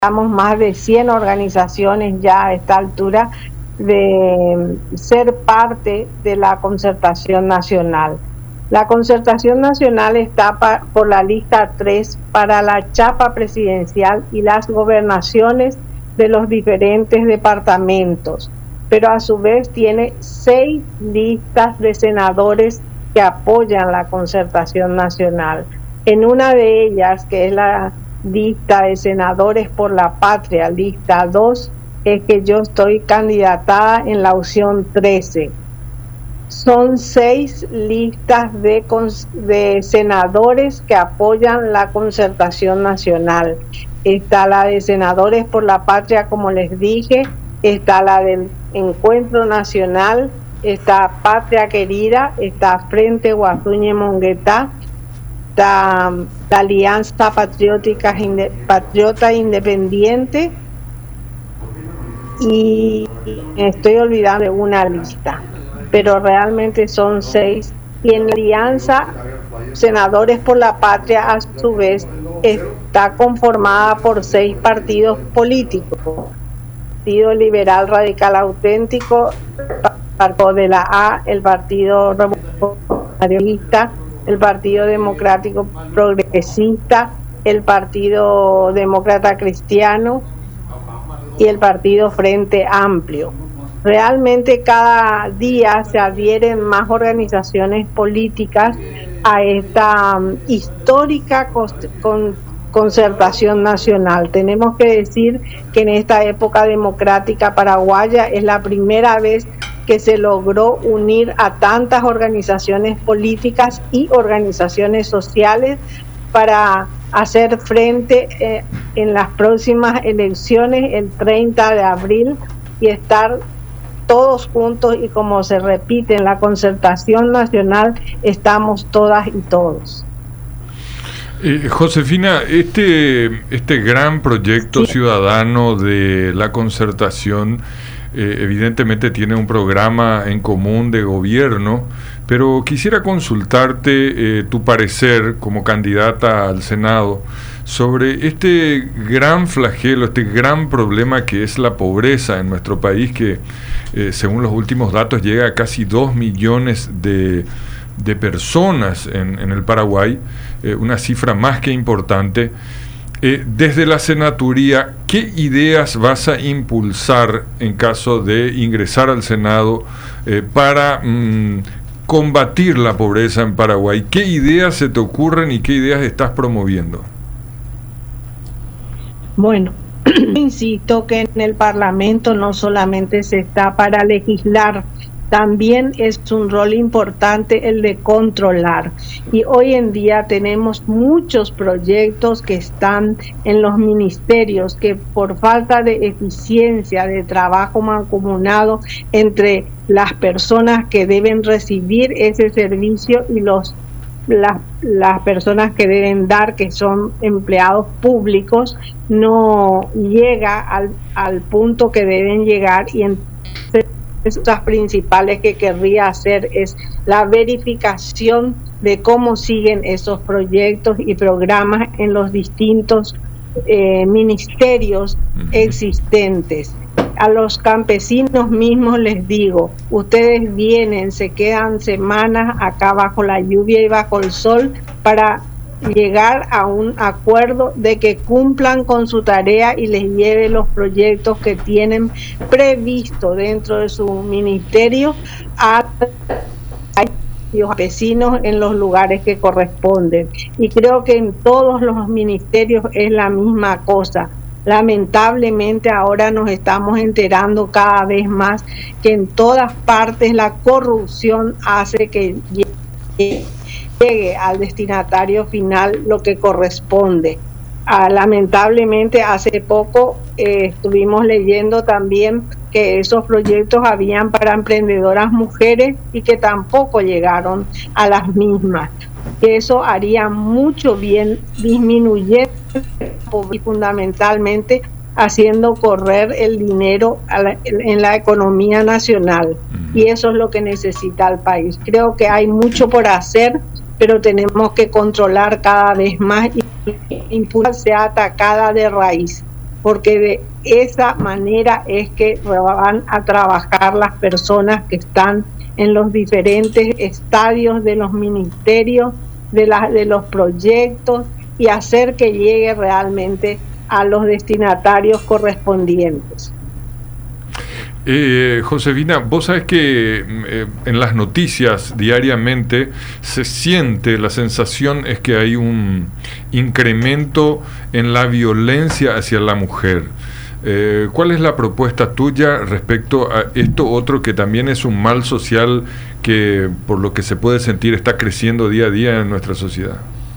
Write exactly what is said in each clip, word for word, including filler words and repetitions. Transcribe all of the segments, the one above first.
Estamos más de cien organizaciones ya a esta altura de ser parte de la concertación nacional. La concertación nacional está pa, por la lista tres para la chapa presidencial y las gobernaciones de los diferentes departamentos, pero a su vez tiene seis listas de senadores que apoyan la concertación nacional. En una de ellas, que es la lista de senadores por la patria, lista dos, es que yo estoy candidatada en la opción trece. Son seis listas de, de senadores que apoyan la concertación nacional. Está la de senadores por la patria, como les dije, está la del Encuentro Nacional, está Patria Querida, está Frente Guasuñe Monguetá, está la Alianza Patriótica Patriota Independiente, y estoy olvidando de una lista, pero realmente son seis. Y en la Alianza Senadores por la Patria, a su vez, está conformada por seis partidos políticos: Partido Liberal Radical Auténtico, Partido de la A, el Partido Revolucionarista, el Partido Democrático Progresista, el Partido Demócrata Cristiano y el Partido Frente Amplio. Realmente cada día se adhieren más organizaciones políticas a esta um, histórica cost- con concertación nacional. Tenemos que decir que en esta época democrática paraguaya es la primera vez que se logró unir a tantas organizaciones políticas y organizaciones sociales para hacer frente eh, en las próximas elecciones el treinta de abril y estar todos juntos, y como se repite en la concertación nacional, estamos todas y todos. Eh, Josefina, este, este gran proyecto sí. ciudadano de la concertación eh, evidentemente tiene un programa en común de gobierno, pero quisiera consultarte eh, tu parecer como candidata al Senado sobre este gran flagelo, este gran problema que es la pobreza en nuestro país, que eh, según los últimos datos llega a casi dos millones de, de personas en, en el Paraguay, eh, una cifra más que importante. Eh, desde la senaduría, ¿qué ideas vas a impulsar en caso de ingresar al Senado eh, para mmm, combatir la pobreza en Paraguay? ¿Qué ideas se te ocurren y qué ideas estás promoviendo? Bueno, insisto que en el Parlamento no solamente se está para legislar, también es un rol importante el de controlar. Y hoy en día tenemos muchos proyectos que están en los ministerios que por falta de eficiencia, de trabajo mancomunado entre las personas que deben recibir ese servicio y los Las, las personas que deben dar, que son empleados públicos, no llega al, al punto que deben llegar. Y entonces las principales que querría hacer es la verificación de cómo siguen esos proyectos y programas en los distintos eh, ministerios existentes. A los campesinos mismos les digo, ustedes vienen, se quedan semanas acá bajo la lluvia y bajo el sol para llegar a un acuerdo de que cumplan con su tarea y les lleve los proyectos que tienen previsto dentro de su ministerio a los campesinos en los lugares que corresponden. Y creo que en todos los ministerios es la misma cosa. Lamentablemente ahora nos estamos enterando cada vez más que en todas partes la corrupción hace que llegue al destinatario final lo que corresponde. Ah, lamentablemente hace poco eh, estuvimos leyendo también que esos proyectos habían para emprendedoras mujeres y que tampoco llegaron a las mismas. Eso haría mucho bien disminuyendo y fundamentalmente haciendo correr el dinero a la, en la economía nacional. Y eso es lo que necesita el país. Creo que hay mucho por hacer, pero tenemos que controlar cada vez más y impulsar sea atacada de raíz. porque de esa manera es que van a trabajar las personas que están en los diferentes estadios de los ministerios, de, la, de los proyectos, y hacer que llegue realmente a los destinatarios correspondientes. Eh, Josefina, vos sabés que eh, en las noticias diariamente se siente, la sensación es que hay un incremento en la violencia hacia la mujer. Eh, ¿Cuál es la propuesta tuya respecto a esto otro que también es un mal social que, por lo que se puede sentir, está creciendo día a día en nuestra sociedad?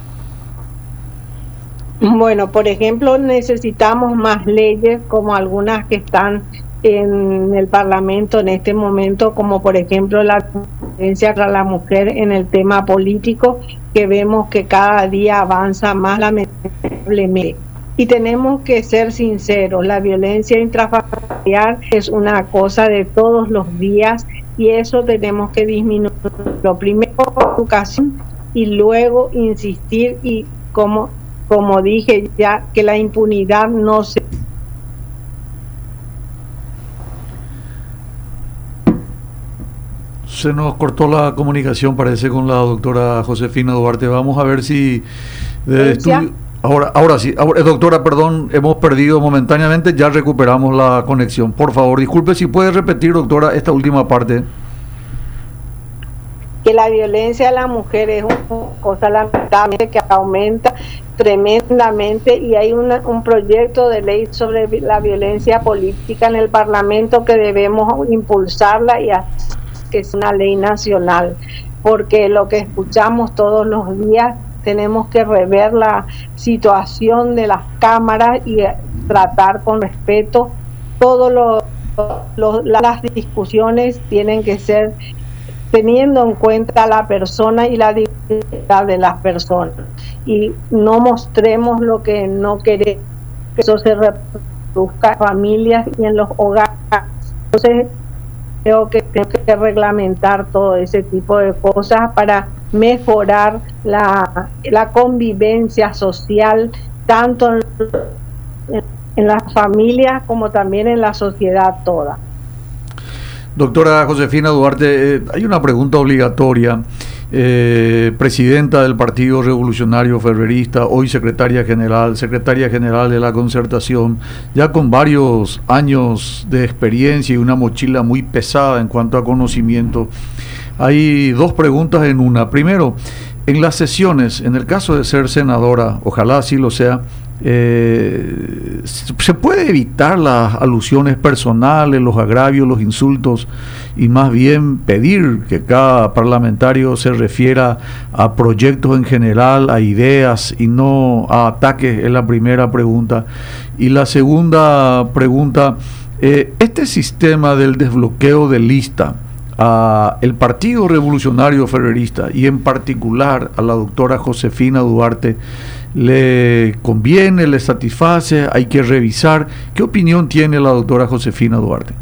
Bueno, por ejemplo, necesitamos más leyes como algunas que están en el Parlamento en este momento, como por ejemplo la violencia contra la mujer en el tema político, que vemos que cada día avanza más lamentablemente. Y tenemos que ser sinceros, la violencia intrafamiliar es una cosa de todos los días y eso tenemos que disminuir. Lo primero, educación, y luego insistir y como, como dije ya, que la impunidad no se... Se nos cortó la comunicación, parece, con la doctora Josefina Duarte. Vamos a ver si de estudio... Ahora, ahora sí, ahora, doctora, perdón, hemos perdido momentáneamente, ya recuperamos la conexión. Por favor, disculpe si puede repetir, doctora, esta última parte. Que la violencia a la mujer es una cosa lamentable que aumenta tremendamente y hay una, un proyecto de ley sobre la violencia política en el Parlamento que debemos impulsarla y hacer que es una ley nacional, porque lo que escuchamos todos los días, tenemos que rever la situación de las cámaras y tratar con respeto. Todas lo, lo, las discusiones tienen que ser teniendo en cuenta la persona y la dignidad de las personas, y no mostremos lo que no queremos, que eso se reproduzca en familias y en los hogares. Entonces creo que tenemos que reglamentar todo ese tipo de cosas para mejorar la, la convivencia social, tanto en, en las familias como también en la sociedad toda. Doctora Josefina Duarte, eh, hay una pregunta obligatoria. Eh, presidenta del Partido Revolucionario Ferrerista, hoy secretaria general, secretaria general de la Concertación, ya con varios años de experiencia y una mochila muy pesada en cuanto a conocimiento. Hay dos preguntas en una. Primero, en las sesiones, en el caso de ser senadora, ojalá así lo sea, eh, ¿se puede evitar las alusiones personales, los agravios, los insultos, y más bien pedir que cada parlamentario se refiera a proyectos en general, a ideas y no a ataques? Es la primera pregunta. Y la segunda pregunta, eh, este sistema del desbloqueo de lista, a el Partido Revolucionario Ferrerista y en particular a la doctora Josefina Duarte, ¿le conviene, le satisface? ¿Hay que revisar? ¿Qué opinión tiene la doctora Josefina Duarte?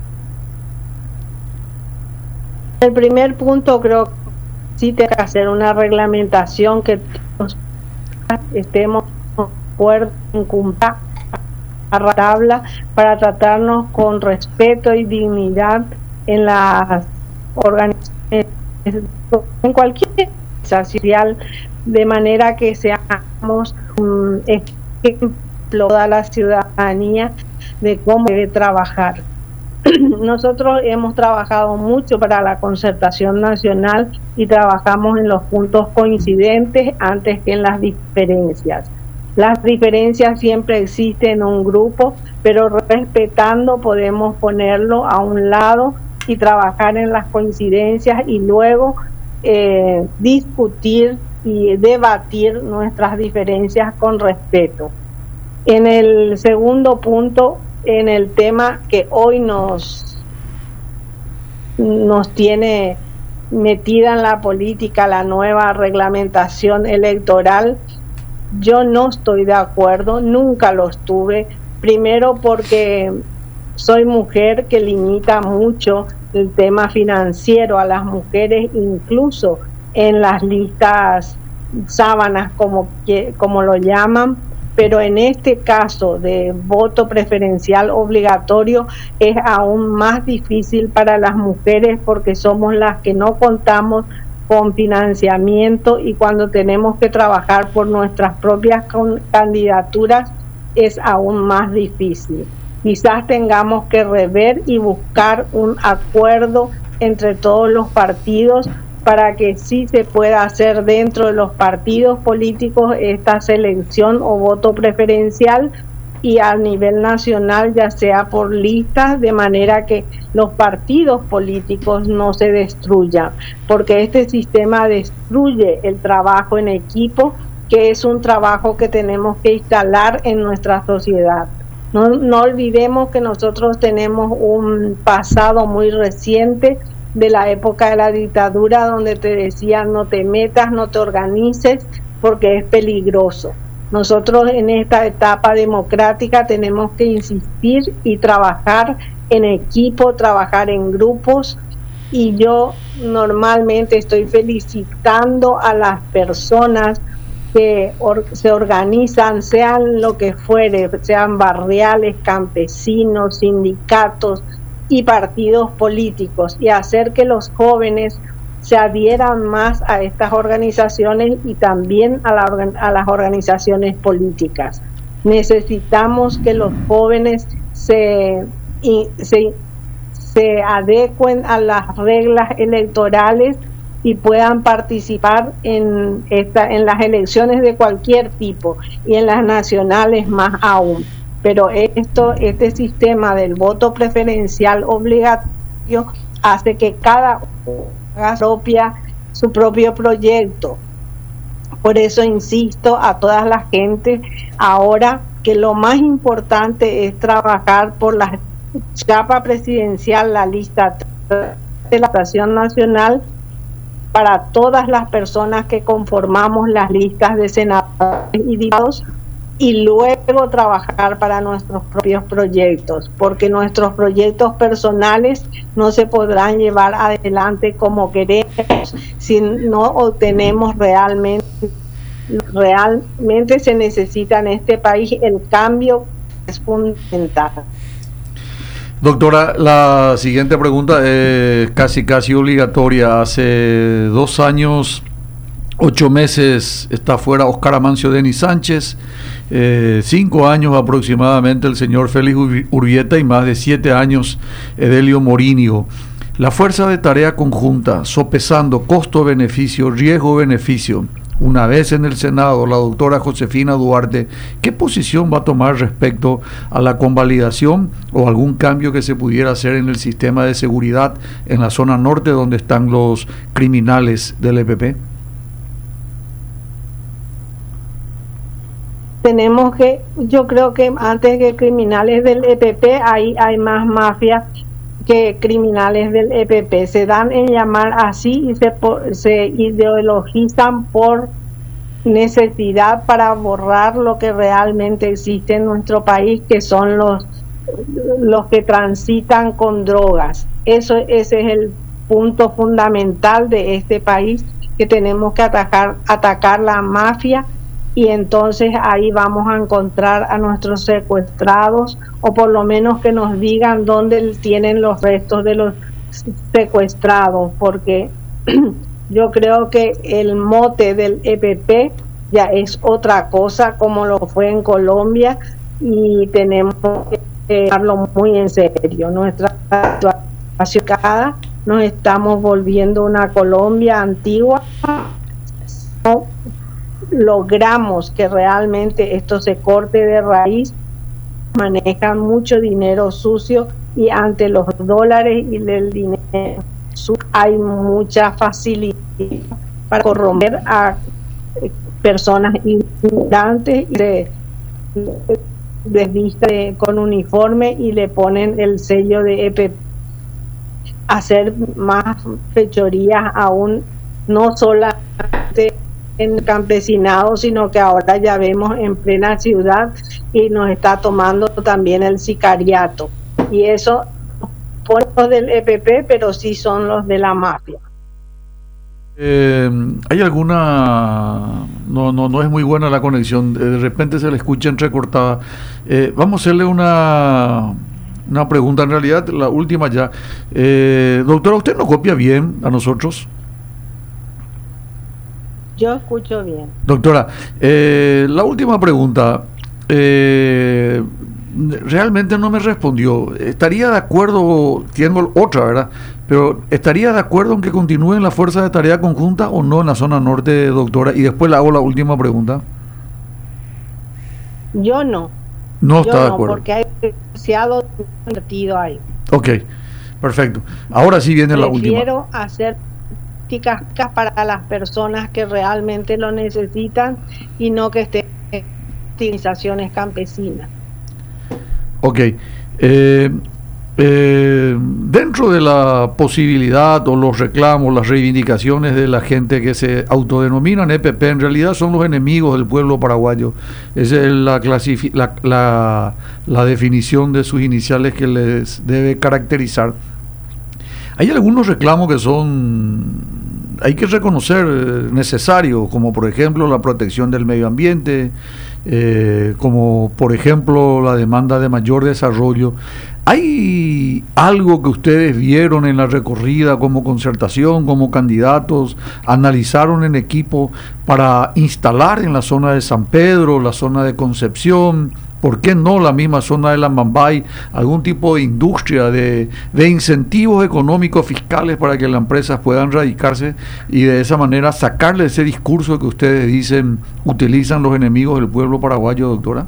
El primer punto, creo que sí tiene que hacer una reglamentación que todos estemos de acuerdo en cumplir a tabla para tratarnos con respeto y dignidad en las organizaciones, en cualquier social, de manera que seamos un ejemplo a la ciudadanía de cómo debe trabajar. Nosotros hemos trabajado mucho para la concertación nacional y trabajamos en los puntos coincidentes antes que en las diferencias. Las diferencias siempre existen en un grupo, pero respetando podemos ponerlo a un lado y trabajar en las coincidencias y luego eh, discutir y debatir nuestras diferencias con respeto. En el segundo punto, en el tema que hoy nos, nos tiene metida en la política, la nueva reglamentación electoral, yo no estoy de acuerdo, nunca lo estuve, primero porque soy mujer, que limita mucho el tema financiero a las mujeres, incluso en las listas sábanas, como, que, como lo llaman, pero en este caso de voto preferencial obligatorio es aún más difícil para las mujeres porque somos las que no contamos con financiamiento y cuando tenemos que trabajar por nuestras propias candidaturas es aún más difícil. Quizás tengamos que rever y buscar un acuerdo entre todos los partidos para que sí se pueda hacer dentro de los partidos políticos esta selección o voto preferencial y a nivel nacional ya sea por listas, de manera que los partidos políticos no se destruyan, porque este sistema destruye el trabajo en equipo, que es un trabajo que tenemos que instalar en nuestra sociedad. No, no olvidemos que nosotros tenemos un pasado muy reciente de la época de la dictadura donde te decían no te metas, no te organices porque es peligroso. Nosotros en esta etapa democrática tenemos que insistir y trabajar en equipo, trabajar en grupos y yo normalmente estoy felicitando a las personas que or, se organizan, sean lo que fuere, sean barriales, campesinos, sindicatos y partidos políticos, y hacer que los jóvenes se adhieran más a estas organizaciones y también a, la, a las organizaciones políticas. Necesitamos que los jóvenes se, y, se, se adecuen a las reglas electorales y puedan participar en, esta, en las elecciones de cualquier tipo y en las nacionales más aún. Pero esto, este sistema del voto preferencial obligatorio hace que cada uno haga propia, su propio proyecto. Por eso insisto a toda la gente ahora que lo más importante es trabajar por la chapa presidencial, la lista de la votación nacional, para todas las personas que conformamos las listas de senadores y diputados, y luego trabajar para nuestros propios proyectos, porque nuestros proyectos personales no se podrán llevar adelante como queremos si no obtenemos realmente, realmente se necesita en este país el cambio que es fundamental. Doctora, la siguiente pregunta es casi casi obligatoria. Hace dos años, ocho meses está fuera Oscar Amancio Denis Sánchez, eh, cinco años aproximadamente el señor Félix Urbieta y más de siete años Edelio Morinio. La fuerza de tarea conjunta, sopesando costo-beneficio, riesgo-beneficio, una vez en el Senado, la doctora Josefina Duarte, ¿qué posición va a tomar respecto a la convalidación o algún cambio que se pudiera hacer en el sistema de seguridad en la zona norte donde están los criminales del E P P? Tenemos que, yo creo que antes que criminales del E P P, ahí hay más mafia que criminales del E P P. Se dan en llamar así y se, se ideologizan por necesidad para borrar lo que realmente existe en nuestro país, que son los, los que transitan con drogas. Eso, ese es el punto fundamental de este país, que tenemos que atacar, atacar la mafia, y entonces ahí vamos a encontrar a nuestros secuestrados, o por lo menos que nos digan dónde tienen los restos de los secuestrados, porque yo creo que el mote del E P P ya es otra cosa, como lo fue en Colombia, y tenemos que tomarlo muy en serio. Nuestra situación, nos estamos volviendo una Colombia antigua. No logramos que realmente esto se corte de raíz, manejan mucho dinero sucio, y ante los dólares y el dinero sucio hay mucha facilidad para corromper a personas ignorantes y de, de vista de, con uniforme, y le ponen el sello de E P P, hacer más fechorías aún, no solamente en el campesinado, sino que ahora ya vemos en plena ciudad, y nos está tomando también el sicariato, y eso no son los del E P P, pero sí son los de la mafia. Eh, ¿Hay alguna... No, no, no es muy buena la conexión, de repente se le escucha entrecortada. Eh, vamos a hacerle una, una pregunta, en realidad la última ya. Eh, doctora, ¿usted nos copia bien a nosotros? Yo escucho bien. Doctora, eh, la última pregunta, eh, realmente no me respondió. ¿Estaría de acuerdo, tengo otra, ¿verdad? Pero ¿estaría de acuerdo en que continúen las fuerzas de tarea conjunta o no en la zona norte, doctora? Y después le hago la última pregunta. Yo no. No Yo está de no, acuerdo. porque hay demasiado invertido ahí. Ok, perfecto. Ahora sí viene la última. Prefiero hacer políticas para las personas que realmente lo necesitan y no que estén en organizaciones campesinas. Ok. Eh, eh, dentro de la posibilidad o los reclamos, las reivindicaciones de la gente que se autodenominan E P P, en realidad son los enemigos del pueblo paraguayo. Esa es la, clasifi- la, la, la definición de sus iniciales que les debe caracterizar. Hay algunos reclamos que son, hay que reconocer, necesarios, como por ejemplo la protección del medio ambiente, eh, como por ejemplo la demanda de mayor desarrollo. ¿Hay algo que ustedes vieron en la recorrida como concertación, como candidatos, analizaron en equipo para instalar en la zona de San Pedro, la zona de Concepción, por qué no la misma zona de la Mambay, algún tipo de industria, de, de incentivos económicos fiscales para que las empresas puedan radicarse y de esa manera sacarle ese discurso que ustedes dicen utilizan los enemigos del pueblo paraguayo, doctora?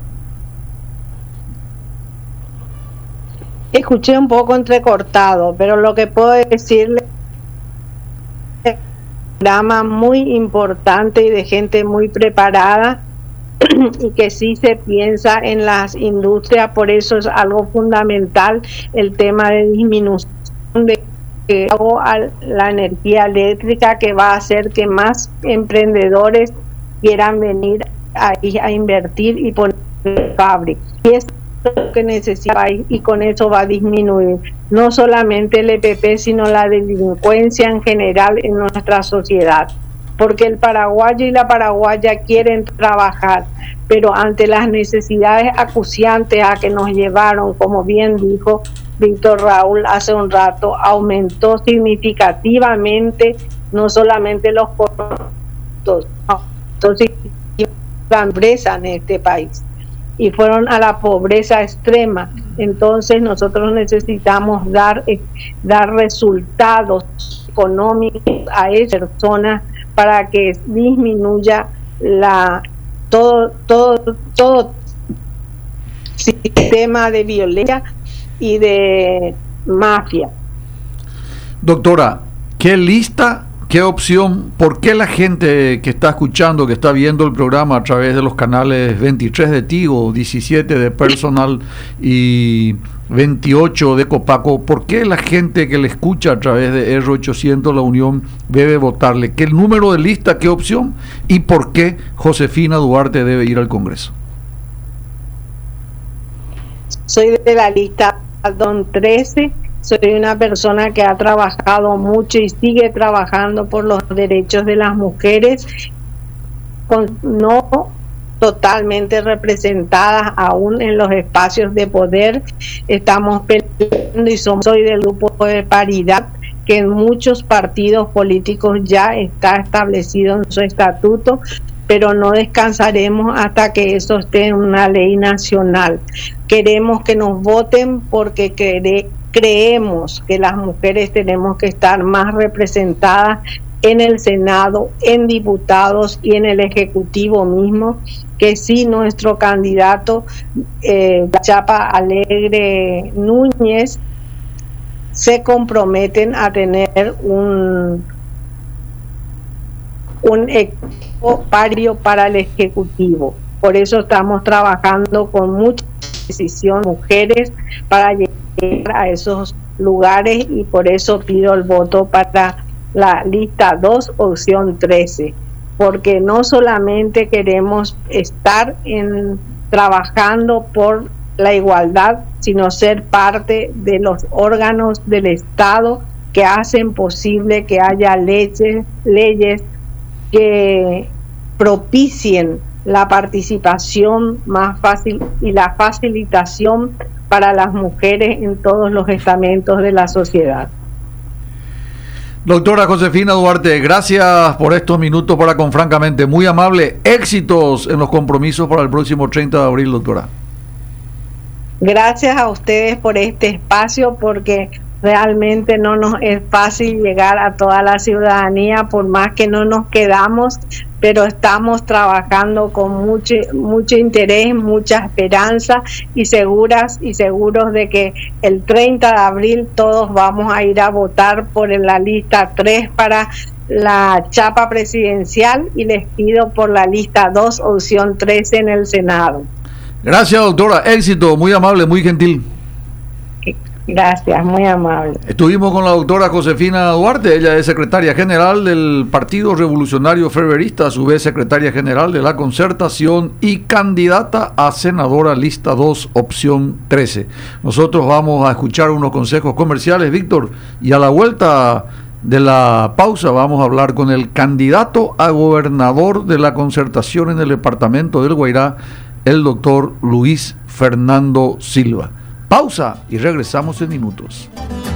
Escuché un poco entrecortado, pero lo que puedo decirle es un programa muy importante y de gente muy preparada y que sí se piensa en las industrias, por eso es algo fundamental el tema de disminución de la energía eléctrica, que va a hacer que más emprendedores quieran venir ahí a invertir y poner fábricas. Y es lo que necesita y con eso va a disminuir no solamente el E P P, sino la delincuencia en general en nuestra sociedad, porque el paraguayo y la paraguaya quieren trabajar, pero ante las necesidades acuciantes a que nos llevaron, como bien dijo Víctor Raúl hace un rato, aumentó significativamente no solamente los costos, entonces la pobreza en este país, y fueron a la pobreza extrema. Entonces nosotros necesitamos dar, eh, dar resultados económicos a esas personas para que disminuya la todo todo todo sistema de violencia y de mafia. Doctora, ¿qué lista, qué opción, por qué la gente que está escuchando, que está viendo el programa a través de los canales veintitrés de Tigo, diecisiete de Personal y veintiocho de Copaco, por qué la gente que le escucha a través de R ochocientos La Unión debe votarle? ¿Qué número de lista, qué opción y por qué Josefina Duarte debe ir al Congreso? Soy de la lista Don trece. Soy una persona que ha trabajado mucho y sigue trabajando por los derechos de las mujeres, con, no totalmente representadas aún en los espacios de poder. Estamos peleando y somos, soy del grupo de paridad, que en muchos partidos políticos ya está establecido en su estatuto, pero no descansaremos hasta que eso esté en una ley nacional. Queremos que nos voten porque queremos Creemos que las mujeres tenemos que estar más representadas en el Senado, en diputados y en el Ejecutivo mismo, que si nuestro candidato eh, Chapa Alegre Núñez se comprometen a tener un, un equipo pario para el Ejecutivo. Por eso estamos trabajando con mucha decisión, mujeres, para llegar a esos lugares, y por eso pido el voto para la lista dos, opción trece, porque no solamente queremos estar en trabajando por la igualdad, sino ser parte de los órganos del Estado que hacen posible que haya leyes, leyes que propicien la participación más fácil y la facilitación para las mujeres en todos los estamentos de la sociedad. Doctora Josefina Duarte, gracias por estos minutos para con Francamente, muy amable. Éxitos en los compromisos para el próximo treinta de abril, doctora. Gracias a ustedes por este espacio, porque realmente no nos es fácil llegar a toda la ciudadanía, por más que no nos quedamos, pero estamos trabajando con mucho, mucho interés, mucha esperanza y seguras y seguros de que el treinta de abril todos vamos a ir a votar por la lista tres para la chapa presidencial, y les pido por la lista dos, opción trece en el Senado. Gracias, doctora. Éxito, muy amable, muy gentil. Gracias, muy amable. Estuvimos con la doctora Josefina Duarte, ella es secretaria general del Partido Revolucionario Ferverista, a su vez secretaria general de la Concertación y candidata a senadora lista dos, opción trece. Nosotros vamos a escuchar unos consejos comerciales, Víctor, y a la vuelta de la pausa vamos a hablar con el candidato a gobernador de la Concertación en el departamento del Guairá, el doctor Luis Fernando Silva. Pausa y regresamos en minutos.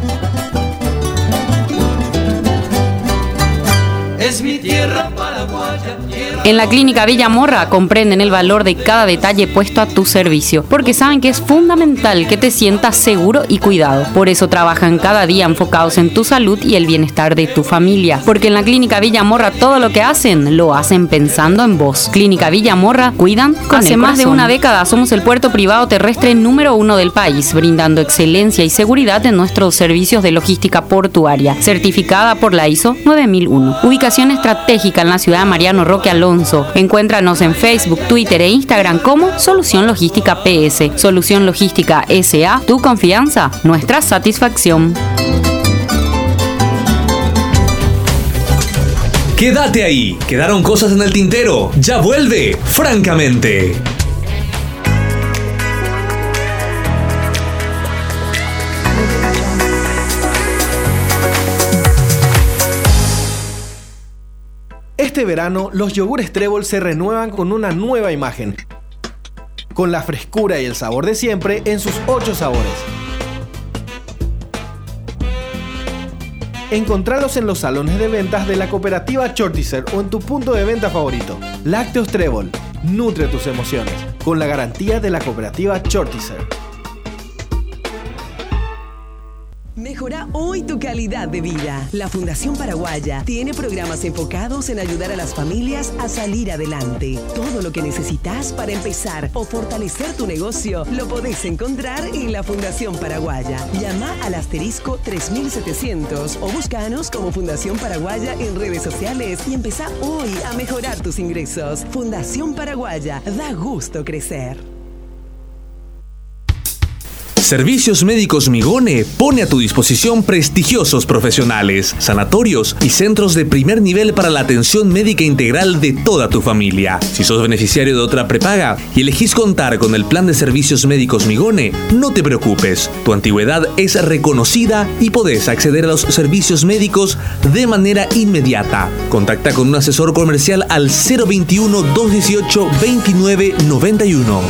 Es mi tierra paraguaya, tierra. En la Clínica Villa Morra comprenden el valor de cada detalle puesto a tu servicio, porque saben que es fundamental que te sientas seguro y cuidado. Por eso trabajan cada día enfocados en tu salud y el bienestar de tu familia, porque en la Clínica Villa Morra todo lo que hacen, lo hacen pensando en vos. Clínica Villa Morra, cuidan con Hace más de una década somos el puerto privado terrestre número uno del país, brindando excelencia y seguridad en nuestros servicios de logística portuaria, certificada por la I S O nueve mil uno. Ubicación estratégica en la ciudad de Mariano Roque Alonso. Encuéntranos en Facebook, Twitter e Instagram como Solución Logística P S. Solución Logística S A, tu confianza, nuestra satisfacción. Quédate ahí, quedaron cosas en el tintero. Ya vuelve, Francamente. Este verano, los yogures Trébol se renuevan con una nueva imagen, con la frescura y el sabor de siempre en sus ocho sabores. Encontralos en los salones de ventas de la cooperativa Chortizer o en tu punto de venta favorito. Lácteos Trébol, nutre tus emociones, con la garantía de la cooperativa Chortizer. Mejora hoy tu calidad de vida. La Fundación Paraguaya tiene programas enfocados en ayudar a las familias a salir adelante. Todo lo que necesitas para empezar o fortalecer tu negocio lo podés encontrar en la Fundación Paraguaya. Llama al asterisco tres mil setecientos o búscanos como Fundación Paraguaya en redes sociales y empezá hoy a mejorar tus ingresos. Fundación Paraguaya, da gusto crecer. Servicios Médicos Migone pone a tu disposición prestigiosos profesionales, sanatorios y centros de primer nivel para la atención médica integral de toda tu familia. Si sos beneficiario de otra prepaga y elegís contar con el plan de Servicios Médicos Migone, no te preocupes. Tu antigüedad es reconocida y podés acceder a los servicios médicos de manera inmediata. Contacta con un asesor comercial al cero veintiuno, doscientos dieciocho, veintinueve noventa y uno.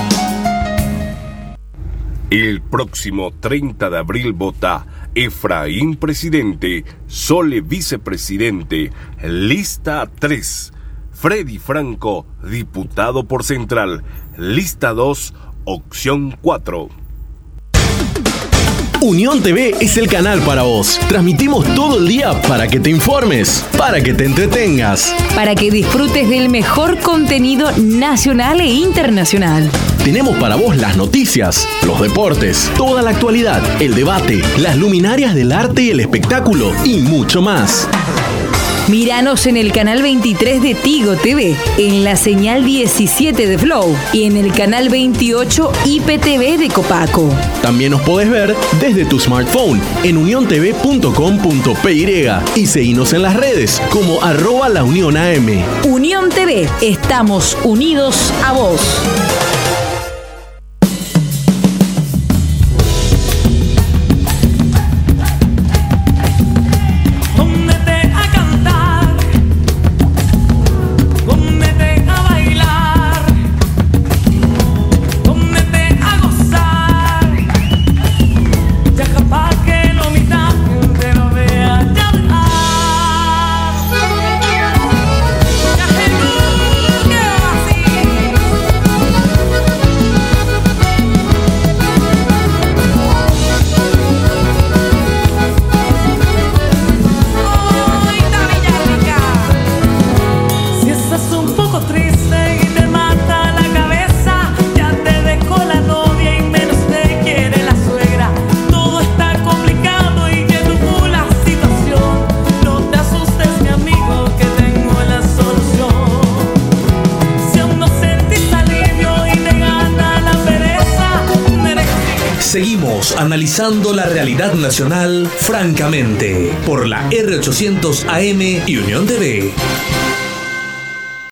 El próximo treinta de abril vota Efraín presidente, Sole vicepresidente, lista tres. Freddy Franco, diputado por Central, lista dos, opción cuatro. Unión T V es el canal para vos. Transmitimos todo el día para que te informes, para que te entretengas, para que disfrutes del mejor contenido nacional e internacional. Tenemos para vos las noticias, los deportes, toda la actualidad, el debate, las luminarias del arte y el espectáculo y mucho más. Míranos en el canal veintitrés de Tigo T V, en la señal diecisiete de Flow y en el canal veintiocho I P T V de Copaco. También nos podés ver desde tu smartphone en unión t v punto com punto p y y seguinos en las redes como arroba la Unión A M. Unión T V, estamos unidos a vos. analizando la realidad nacional francamente por la R ochocientos A M y Unión T V.